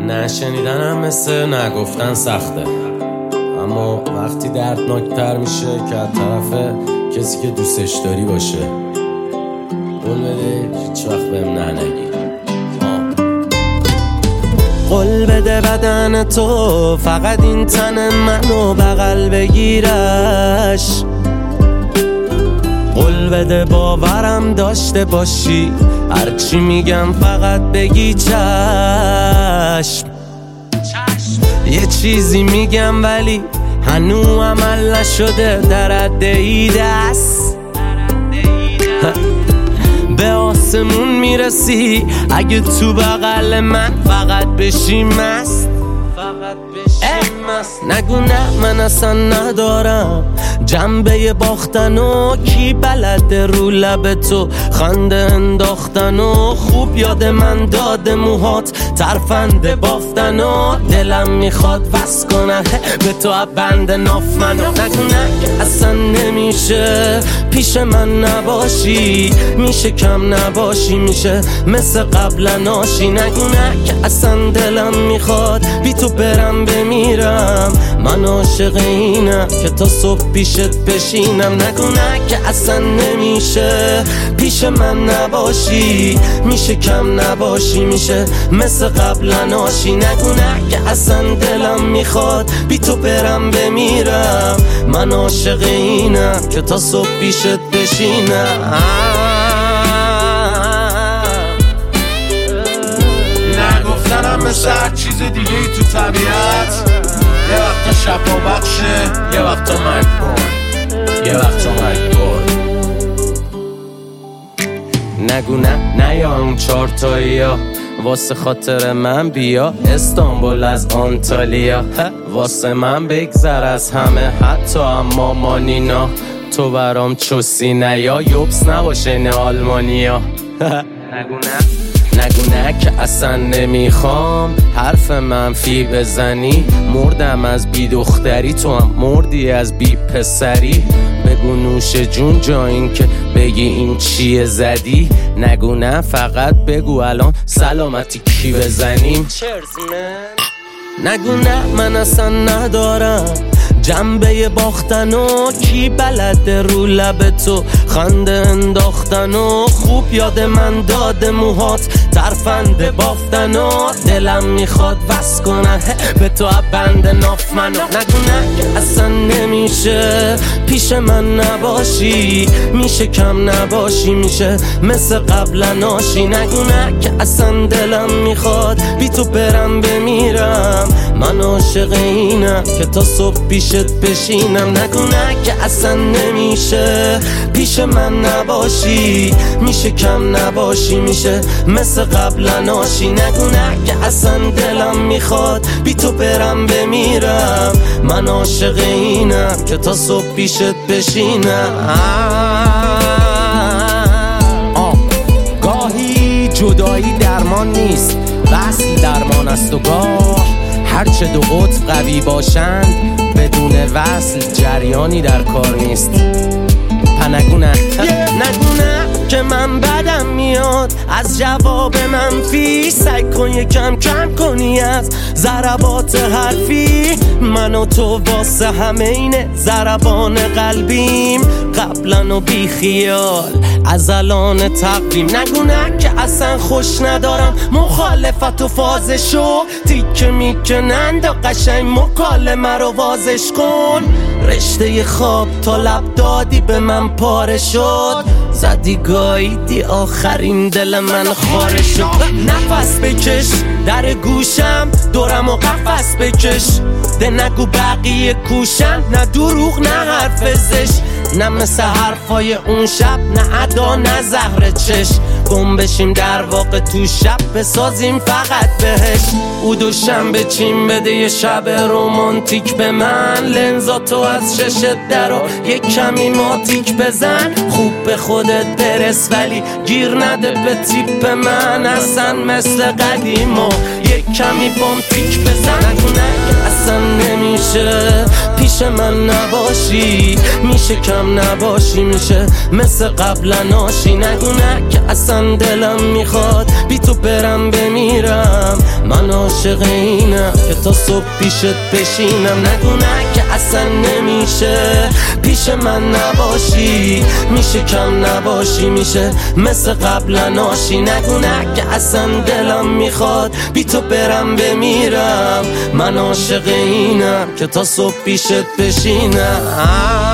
نشنیدنم مثل نگفتن سخته، اما وقتی دردناکتر میشه که از طرف کسی که دوستش داری باشه. قول بده هیچ وقت بهم ننگی. قول بده بدن تو فقط این تن منو بغل بگیرش. قول بده باورم داشته باشی، هرچی میگم فقط بگی چشم. یه چیزی میگم ولی هنو عمل نشده، در حد دست به آسمون میرسی اگه تو بغل من فقط بشی مست. نگو نه من اصلا ندارم جنبه باختن و کی بلده رو لب تو خنده انداختن و خوب یاد من داده موهات ترفنده بافتن و دلم میخواد وس کنه به تو بند ناف منو. نگو نه که اصلا نمیشه پیش من نباشی، میشه کم نباشی، میشه مثل قبل ناشی. نگو نه که اصلا دلم میخواد بی تو برم بمیرم، من عاشق اینم که تا صبح پیشت بشینم. نگو نه که اصلا نمیشه پیش من نباشی، میشه کم نباشی، میشه مثل قبل ناشی. نگو نه که اصلا دلم میخواد بی تو برم بمیرم، من عاشق اینم که تا صبح پیشت بشینم. نگفتنم مثل هر چیز دیگه ای تو طبیعت، یه وقتا شفا بخشه، یه وقتا مرگ، یه وقتا مرگ. نگو نه یا اون چارتایی ها واسه خاطر من بیا استانبول از آنتالیا، واسه من بگذر از همه حتی اما مانینا. تو برام چوسی نه یا یوبس نباشه نه آلمانیا. نگو نه که اصلا نمیخوام حرف منفی بزنی، مردم از بی دختری تو هم مردی از بی پسری. بگو نوش جون جا این که بگی این چیه زدی. نگو نه فقط بگو الان سلامتی کی بزنیم. نگو نه من اصلا ندارم جنبه باختن و کی بلده رو لب تو خنده انداختن و خوب یاد من داده موهات ترفنده بافتن و دلم میخواد وس کنه به تو بند ناف منو. نگو نه که اصلا نمیشه پیش من نباشی، میشه کم نباشی، میشه مثل قبل ناشی. نگو نه که اصلا دلم میخواد بی تو برم بمیرم، من عاشق اینم که تا صبح پیشت بشینم. نگو نه که اصلا نمیشه پیش من نباشی، میشه کم نباشی، میشه مثل قبل ناشی. نگو نه که اصلا دلم میخواد بی تو برم بمیرم، من عاشق اینم که تا صبح پیشت بشینم. گاهی جدایی درمان نیست، وصل درمان است و گاه هرچه دو قطب قوی باشند بدون وصل جریانی در کار نیست. نگو نه که من بدم میاد از جواب منفی، سعی کن یکم کم کنی از ضربات حرفی. من و تو واسه همه اینه ضربان قلبیم، قبلا و بی خیال از الان تقویم. نگو نه که اصلا خوش ندارم مخالفت و فازشو، تیکه میکنند و قشنگ مکالمه رو وازش کن. رشته خواب تا لب دادی به من پاره شد، زدی گاییدی آخرین دل من خاره شد. نفس بکش در گوشم دورم و قفس بکش، ده نگو بقیه کوشن، نه دروغ نه حرف زش، نه مثل حرفای اون شب، نه ادا نه زهر چش. گم بشیم در واقع تو شب بسازیم فقط بهش. او دوشنبه چین بده یه شب رومانتیک به من، لنزاتو از ششت درا یک کمی ماتیک بزن. خوب به خودت برس ولی گیر نده به تیپ من، اصلا مثل قدیم و یک کمی بامتیک بزن. نگو نه اصلا نمیشه پیش من نباشی، میشه کم نباشی، میشه مثل قبل ناشی. نگو نه که اصلا دلم میخواد بی تو برم بمیرم، من من عاشق اینم که تا صبح پیشت بشینم. نگو نه که اصلا نمیشه پیش من نباشی، میشه کم نباشی، میشه مثل قبلا ناشی. نگو نه که اصلا دلم میخواد بی تو برم بمیرم. من عاشق اینم که تا صبح پیشت بشینم.